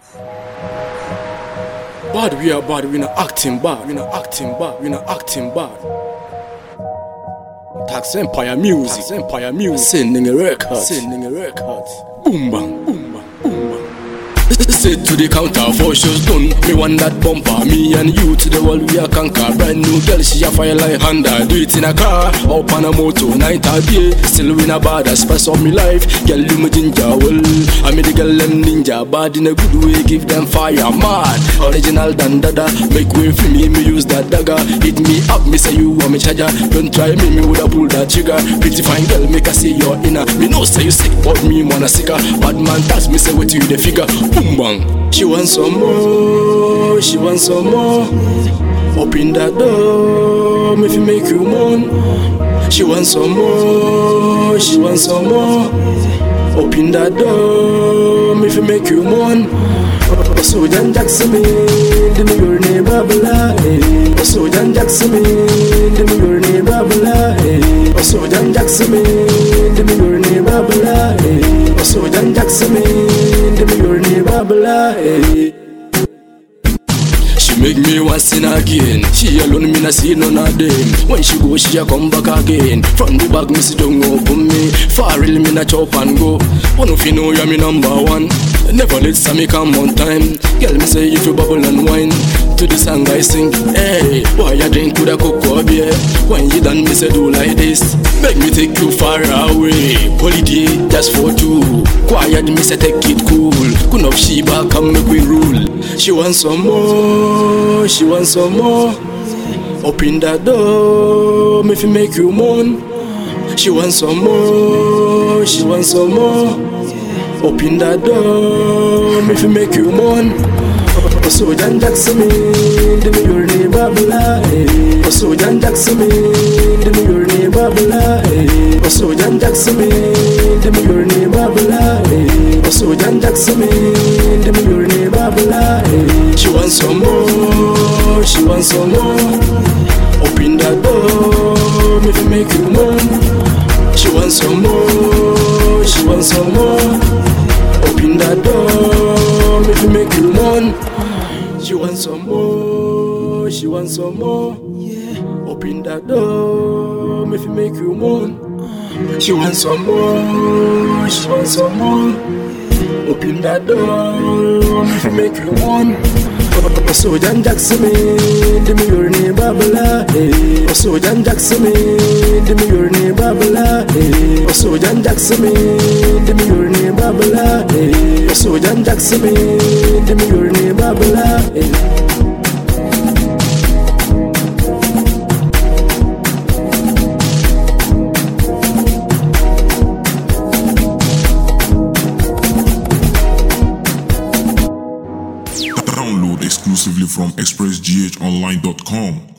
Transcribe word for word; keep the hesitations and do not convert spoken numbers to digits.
Bad, we are bad, we not acting bad, we not acting bad, we not acting bad. Tax Empire Music, Tax Empire Music, sending a record, sending a record. Boom bang, boom bang, boom bang. Sit to the counter, four shows done. Me want that bumper, me and you to the world we are conquer. Brand new girl, she a fire like Honda. Do it in a car, up on a motor, night or day. Still win a bad, spice of me life. Girl, you me ginger, well I made the girl them ninja. Bad in a good way, give them fire, mad. Original than dada, make way for me, me use that dagger. Hit me up, me say you want me charger. Don't try me, me woulda pull that trigger. Pretty fine girl, make her see your inner. Me know say you sick, but me wanna sicker. Bad man touch me, say what you the figure. Boom bang. She wants some more, she wants some more. Open that door, me fi make you moan. She wants some more, she wants some more. Open that door, me fi make you moan. So Jan Jackson me, the me your name Babala. So Jan Jackson me, the me your name Babala. So Jan Jackson me, the me your name Babala. So Jan Jackson me, the me your name Babala. Make me want sin again. She alone me na see none of them. When she go, she a come back again. From the back, me sit down open me. Far real me na chop and go. One of you know you're me number one. Never let Sammy come on time. Girl me say if you bubble and wine. To the song I sing. Hey, why you drink with a cocoa beer? When you done me say do like this. Make me take you far away. Holiday just for two. Quiet me say take it cool. Kun of Sheba come make we rule. She wants some more, she wants some more. Open that door, me fi make you moan. She wants some more, she wants some more. Open that door, me fi make you moan. So Jan Jackson me, the me your name Babala. So Jan Jackson me, the me your name Babala. So Jan Jackson me, the me your name Babala. So Jan Jackson me, the me your name Babala. She wants some more, she wants some more. Open that door, me fi make you moan. She wants some more, she wants some more. Open that door, me fi make you moan. She wants some more, she wants some more. Yeah. Open that door, me fi make you moan. She wants some more, she wants some more. Open that door, me fi make you moan. So Jan Jackson me, the me your name Babala. So Jan Jackson me, the me your name Babala. So Jan Jackson me, the me your name Babala. So Jan Jackson me, the me your name Babala. Download exclusively from express g h online dot com.